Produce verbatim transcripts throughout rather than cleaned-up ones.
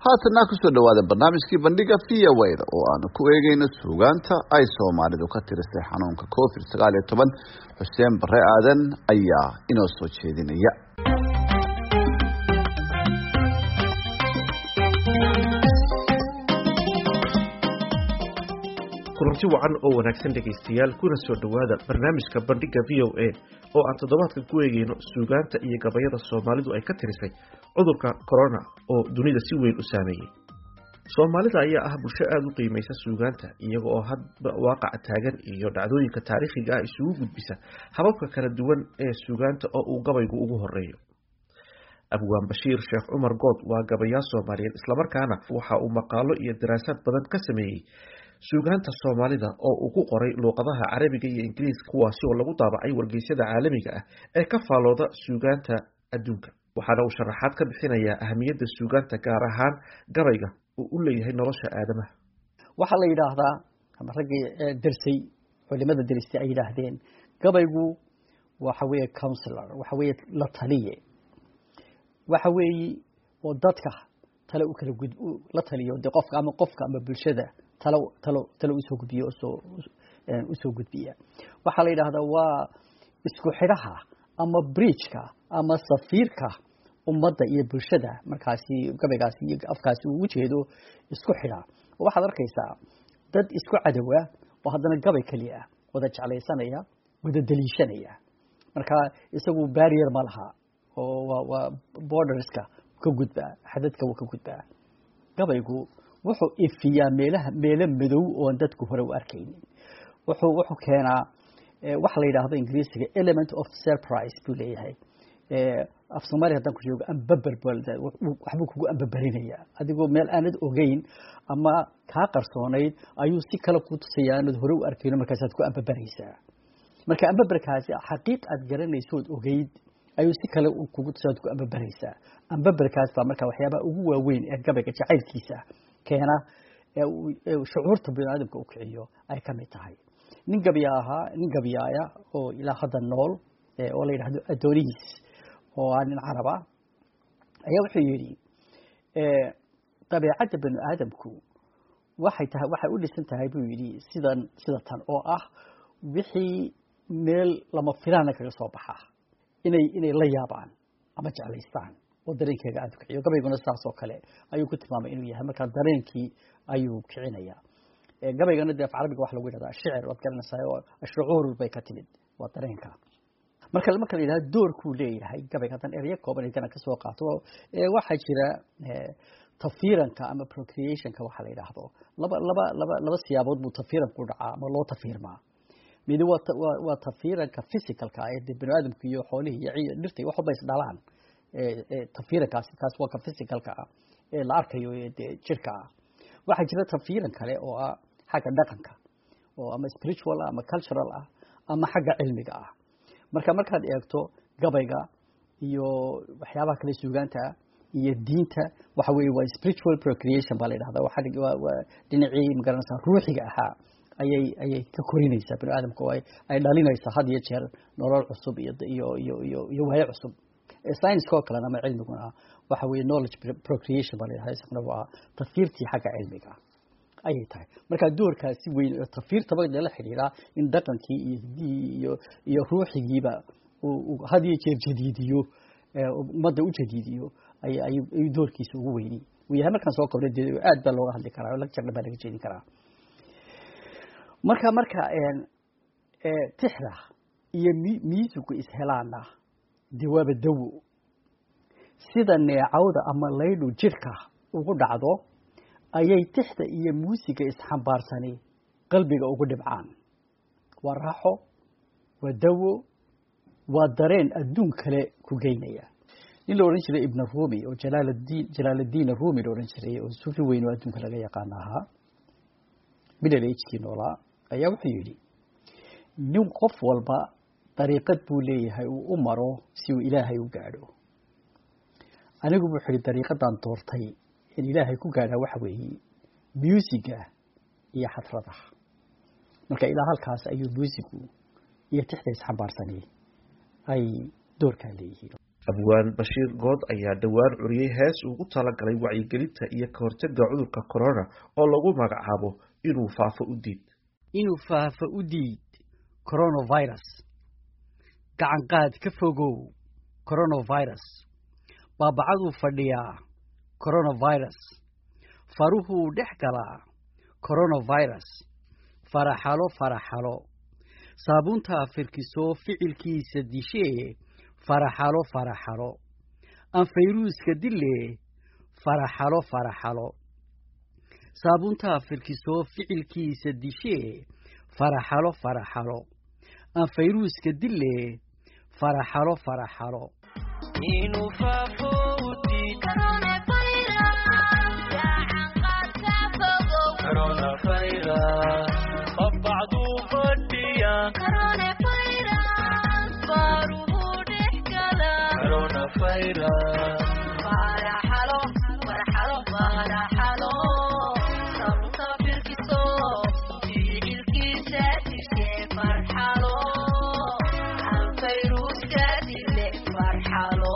haatana ku soo dhawaada barnaamijkii bandhiga V O A da oo aan ku eegayno suugaanta ay Soomaalidu ka tirisay xanuunka covid sagaal iyo toban. Xuseen Bare Aadan ayaa inoo soo jeedinaya. kulanti wacan oo wanaagsan dhageystayaal kuna soo dhawaada barnaamijka bandhiga V O A oo aan toddobaadka ku eegayno suugaanta iyo gabayada Soomaalidu ay ka tirisay cudurka corona oo dunida si weyn u saameeyay. Soomaalida ayaa ah bulsho aad u qiimaysa suugaanta iyaga oo hadba waaqac taagan iyo dhacdooyinka taariikhiga ah isugu gudbisa hababka kala duwan ee suugaanta oo uu gabaygu ugu horeeyo. Abwaan Bashiir Sheekh Umar Good waa gabayaa Soomaaliyeed isla markaana waxa uu maqaalo iyo daraasad badan ka sameeyay suugaanta Soomaalida oo uu ku qoray luqadaha Carabiga iyo Ingiriiska kuwaasi oo lagu daabacay wargeysyada caalamiga ah ee ka faalooda suugaanta adduunka. waxaana uu sharaxaad ka bixinayaa ahamiyadda suugaanta gaar ahaan gabayga uu u leeyahay nolosha aadamaha. waxa la yiraahdaa ama ragii darsay culimada daristay ay yiraahdeen gabaygu waxa weeye counselor, waxa weeye la taliye, waxa weeye oo dadka talo u kala gud la taliyo de qofka ama qofka ama bulshada talo talo talo usoo gudbiyo soo usoo gudbiya. waxa la yiraahdaa waa isku xidhaha ama bridge-ka ama safiirka ummadda iyo bulshada markaasi gabaygaasi iyo afkaasi uu jeedo isku xidha. waxaad arkaysaa dad isku cadawa oo haddana gabay kaliya wada jeclaysanaya wada daliishanaya, marka isagu barrier ma laha oo waa borderska ka gudba xadadka uu ka gudba. gabaygu wuxuu ifiyaa meelaha meelo madow oo dadku hore u arkaynin. wuxuu wuxuu keenaa waxa la yiraahdo Ingiriisiga element of surprise buu leeyahay. af Soomaaliya hadan ku joogo ambabar waxbuu kugu ambabarinaya adigoo meel aanad ogeyn ama ka qarsoonayd ayuu si kala ku tusayaa inad hore u arkayno markaas aad ku ambabaraysaa. marka ambabarkaasi xaqiiq aad garanayso oo ogeyd ayuu si kale kugu tusayaa ku ambabaraysaa. ambabarkaas baa marka waxyaabaha ugu waaweyn ee gabayga jacaylkiisa keena ee shucuurta bini'aadamka u kiciyo ay ka mid tahay. nin gabayaaha nin gabayaaya oo ilaa hadda nool oo la yiraahdo Adonis oo aan Caraba ayaa wuxuu yiri ee dabeecadda bini'aadamku waxay tahay waxay u dhisan tahay buu yiri sidan sida tan oo ah wixii meel lama filaan kaga soo baxa inay inay la yaabaan ama jeclaystaan oo dareenkayga aad ku kiciyo. gabayguna saas oo kale ayuu ku tilmaamay inuu yahay marka dareenkii ayuu kicinaya. gabaygana dee Carabiga wax lagu yiraahdaa shicir wad garanaysaa oo shucuur bay ka timid waa dareenka. marka marka la yiraahdo doorku leeyahay gabayga tan erey kooban ay ka soo qaato ee waxa jira tafiiranka ama procreationka waxa la yiraahdo laba laba laba laba siyaabood buu tafiiranku dhacaa ama loo tafiirmaa. mid waa waa tafiiranka physicalka ee bini'aadamku iyo xoolihi iyo dhirta wax bay isdhalaan ee tafiirankaasi kaas waa ka physicalka ee la arkayo ee jirka. waxa jira tafiiran kale oo ah xagga dhaqanka oo ama spiritual ama cultural ah ama xagga cilmiga ah. marka markaad eegto gabayga iyo waxyaabaha kale suugaanta iyo diinta waxa weeye waa spiritual procreation baa la yiraahdaa. waxa waa dhinacii magaranaysa ruuxiga ahaa ayay ayay ka korinaysaa bini'aadamka oo ay dhalinaysaa had iyo jeer nolol cusub iyo iyo iyo iyo waayo cusub. science ko kale ama cilmiguna waxa weeye knowledge procreation baa la yiraahdaa. isaguna waa tafiirtii xagga cilmiga ayay tahay. marka doorkaasi weyn oo tafiirta baa la xiriira in dhaqankii iyo iyo iyo ruuxigiiba uu had iyo jeer jadiidiyo ummadda u jadiidiyo ay ay doorkiisa ugu weyn uu yahay. markaan soo qabnay aad baa looga hadli karaa lecture baa laga jeedin karaa. marka marka ee tixra iyo miisuku ishelaana jawaab dawo sida neecawda ama laydu jirka ugu dhacdo ayay tixda iyo muusiga isxambaarsani qalbiga ugu dhibcaan. waa raaxo, waa dawo, waa dareen adduun kale ku geynaya. nin la oran jiray Ibn Rumi oo Jalaaluddin Jalaaluddin Rumi la oran jiray oo suufi weyn oo adduunka laga yaqaan ahaa bilalayskii noolaa ayaa wuxuu yiri nin qof walba dariiqad buu leeyahay uu u maro si uu Ilaahay u gaadho. anigu wuxuu yiri dariiqadan doortay in Ilaahay ku gaadha waxa weeye musiga iyo xadrada. marka ilaa halkaas ayuu musigu iyo tixda isxambaarsanay ay doorka leeyihiin. abwaan bashiir good ayaa dhowaan curiyey hees ugu talagalay wacyigelinta iyo ka hortagga cudurka corona oo lagu magacaabo inuu faafo u diid inuu faafo u diid coronavirus gacan qaad ka fogow coronavirus baabacaduu fadhiyaa coronavirus faruhuu dhex galaa coronavirus faraxalo faraxalo saabuunta firkiso ficilkiisa dishee faraxalo faraxalo aan fayruuska dille faraxalo faraxalo saabuunta firkiso ficilkiisa dishee faraxalo faraxalo aan fayruuska dille faraxalo faraxalo inuu faafo u diid coronavirus babacdu fadhiya coronavirus faruhu dhex gala coronavirus faraxalo faraxalo faraxalo sabta firkiso ficilkiisa dishe farxalo aan fayruuska dile farxalo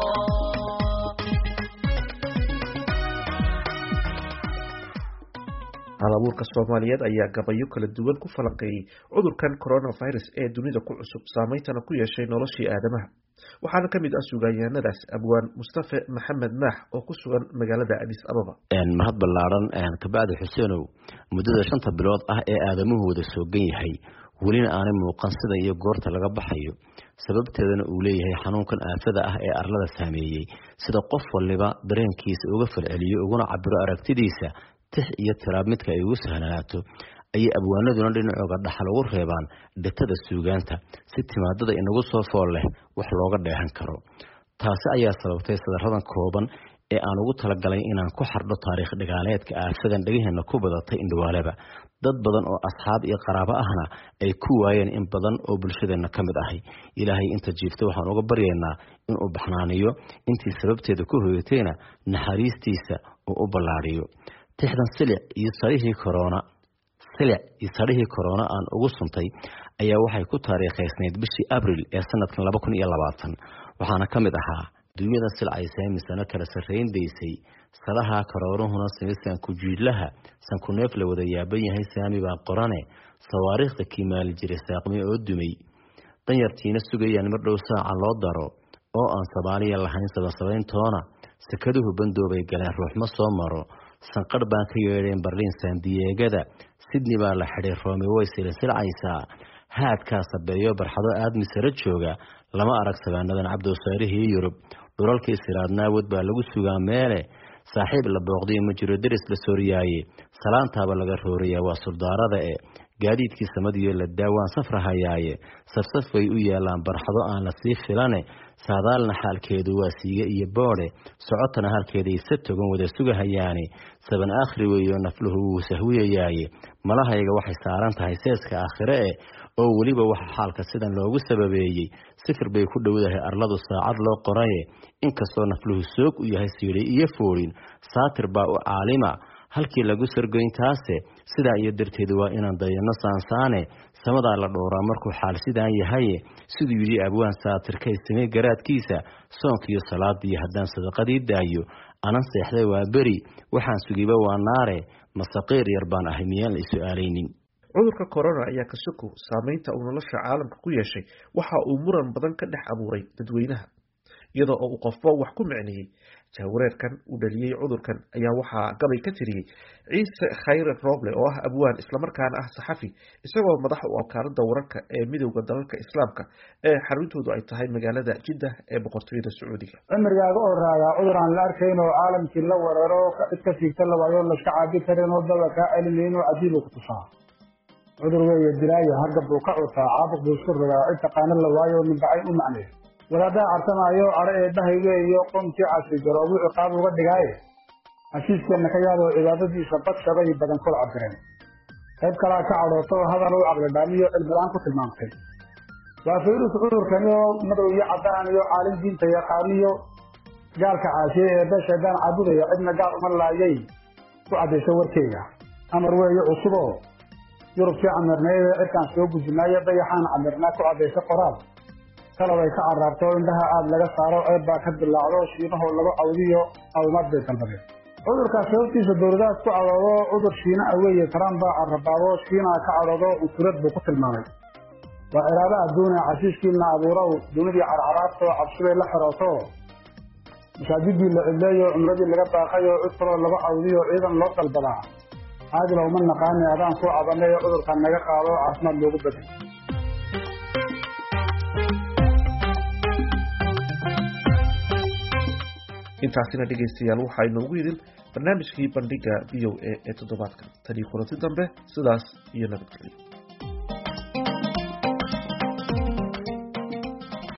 halabuurka Soomaaliyeed ayaa gabayo kala duwan ku falanqeeyay cudurkan coronavirus ee dunida ku cusub saameyntana ku yeeshay noloshii aadamaha waxaana kamid ah suugaanyahanadaas abwaan Mustafa Maxamed Maax oo ku sugan magaalada Addis Ababa een mahad ballaaran een kabacdi Xuseenow muddada shanta bilood ah ee aadamuhu wada soogan yahay welina aanay muuqan sida iyo goorta laga baxayo sababteedana uu leeyahay xanuunkan aafada ah ee arlada saameeyay sida qof waliba dareenkiisa uga falceliyo uguna cabiro aragtidiisa tix iyo tiraab midka ay ugu sahlanaato ay abwaanaduna dhinacooga dhaxal ugu reebaan dhigtada suugaanta si timaadada inagu soo fool leh wax looga dheehan karo taasi ayaa sababtay sadaradan kooban ee aan ugu talagalay inaan ku xardho taariikh dhigaaleedka aafadan dhagiheena ku badatay indhawaaleba dad badan oo asxaab iyo qaraabo ahna ay ku waayeen in badan oo bulshadeena ka mid ahay ilaahay inta jiifta waxaan uga baryaynaa inuu baxnaaniyo intii sababteeda ku hoyatayna naxariistiisa uu u ballaariyo tixdan silic iyo sarihii corona silic iyo sarihii corona aan ugu suntay ayaa waxay ku taariikhaysnayd bishii Abriil ee sanadkan laba kun iyo labaatan waxaana kamid ahaa dunyada silcaysay misana kala sareyn deysay salaha corona simisan ku jiidlaha san ku neef la wada yaaban yahay saami baa qorane sawaariikhda kiimaal jiray saaqmi oo dumay danyartiina sugayaan mar dhow saaca loo daro oo aan Soomaaliya lahayn sabasabeyntoona sakaduhu bandoobay galeen ruux ma soo maro sanqar baan ka yeedheen Berlin San Diego Sydney baa la xidhay Rome way silsilcaysaa haadka sabeeyo barxado aad misra jooga lama arag sabaanadan Cabdo Saarihii Yurub dhulalkii siraadnaa wad baa lagu sugaa meele saaxiib la booqday ma jiro daris la sooriyay salaantaaba laga rooriyaa waa suldaarada ee gaadiidkii samadiyo la daawaan safrahayaaye safsaf way u yeelaan barxado aan la sii filane saadaalna xaalkeedu waa siiga iyo boode socotana halkeeda isa togan wada sugahayaani saban aakhri weeyo nafluhu wuu sahwiyayaaye malahayga waxay saaran tahay seeska aakhire ee oo weliba waxa xaalka sidan loogu sababeeyay sifir bay ku dhowdahay arladu saacad loo qoraye inkastoo nafluhu soog u yahay siiri iyo foorin saatir baa u caalima halkii lagu sargoyntaase sida iyo darteedu waa inaan dayano saansaane samada la dhooraa markuu xaal sidaan yahay sidoo yiri abwaan saatirka ismee garaadkiisa soonkiyo salaadii haddaan sadaqadii daayo anan seexday waa bari waxaan sugiba waa naare masaqiir yar baan ahay miyaan la su'aalaynin cudurka corona ayaa ka soko saameynta uu nolosha caalamka ku yeeshay waxa uu muran badan ka dhex abuuray dadweynaha iyadoo uu qofba wax ku macneeyay jaawareerkan uu dhaliyay cudurkan ayaa waxa gabay ka tiriyay Ciise Khayr Roble oo ah abwaan isla markaana ah saxafi isagoo madax u wakaalada wararka ee midowga dalalka islaamka ee xaruntoodu ay tahay magaalada Jeddah ee boqortooyada Sacuudiga cimrigaaga oo raaga cudur aan la arkayn oo caalamkii la weeraro iska fiigta la waayo la iska caadi karin oo dalka cilmiino cajiib ku tusaa cudur weeye dilaayo hargab uu ka cusaa caabuq buu isku rogaa inta qaanan la waayo min bacay u macnay walaada artamayo ara ee dhahayga iyo qomkii casri garo uu ciqaab uga dhigay ashiiskana ka yaabo cibaadadiisa badshabay badan kul cabireen qayb kala ka cadooto hadal uu aqli dhaamiyo cilmilaan ku tilmaamtay waa fiirus cudurkan iyo madow iyo cadaan iyo caalin diinta yaqaaniyo gaalka caashiye ee bashadan caabudaya cidna gaal uma laayay ku cadeysay warkeyga amar weeye cusubo yurubkii amarneeyay cirkaan soo gudbinayo dayaxaan amarnaa ku cadeysay qoraal kalab ay ka carraarto indhaha aada laga saaro ceeb baa ka dilaacdo shiinahoo lagu cawdiyo caawimaad bay dalbadeen cudurkaas sababtiisa dowladahaas ku cadoodo cudur shiina ah weeye trump baa carrabaabo shiinaa ka cadoodo unsurad buu ku tilmaamay waa iraado adduune cashiishkiina abuurow dunidii carcaraarto cabsibay la xirooto masaajidii la cidleeyo cumradii laga baaqayo cid kaloo lagu cawdiyo ciidan loo dalbadaa caadila uma naqaani adaan kuu cabanay cudurkan naga qaado caafimaad loogu bedel intaasina dhegaystayaal waxaa inoogu yidin barnaamijkii bandhiga v o a ee toddobaadkan tanii kulanti dambe sidaas iyo nabadgelyo.